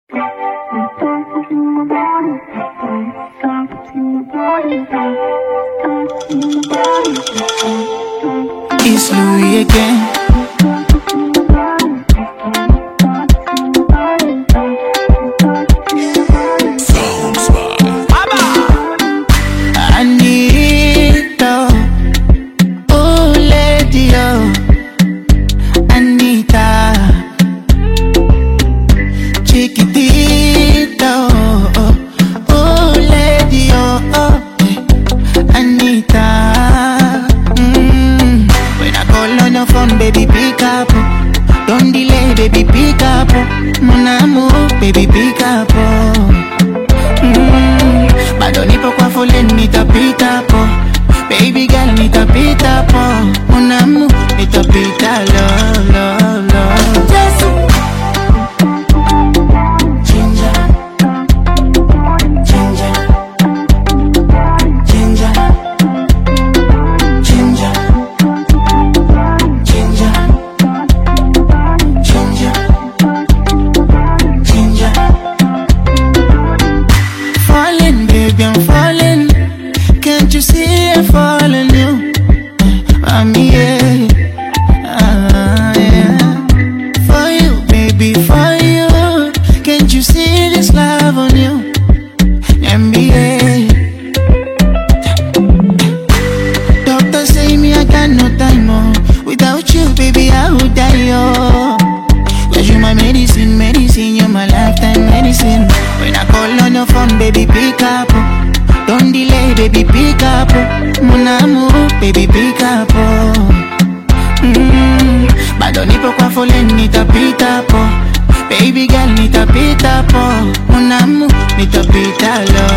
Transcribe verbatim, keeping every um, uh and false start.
It's Louis again. Anita, oh lady, oh Anita, chiquitita, oh, oh lady, oh, oh Anita. Mm. When I call on the phone, baby, pick up. Don't delay, baby, pick up. Mon amour, baby, pick up. Mm. Bado nipo kwa foleni nitapita po. Baby girl nitapita po. Mon amour nitapita lo lo lo. Just ginger, ginger, ginger, ginger, ginger, ginger, ginger. Falling, baby, I'm falling. Can't you see I'm falling you? Mommy, yeah. Ah, yeah. For you, baby, for you. Can't you see this love on you? M B A. Doctor say me I got no time, oh. Without you, baby, I would die, oh. Cause you my medicine, medicine, you're my lifetime medicine. When I call on your phone, baby, pick up. Don't delay, baby, pick up. Mon amour, baby, pick up. Mm. Bado nipo kwa foleni nitapita po. Baby girl nitapita po. Mon amour, nitapita lo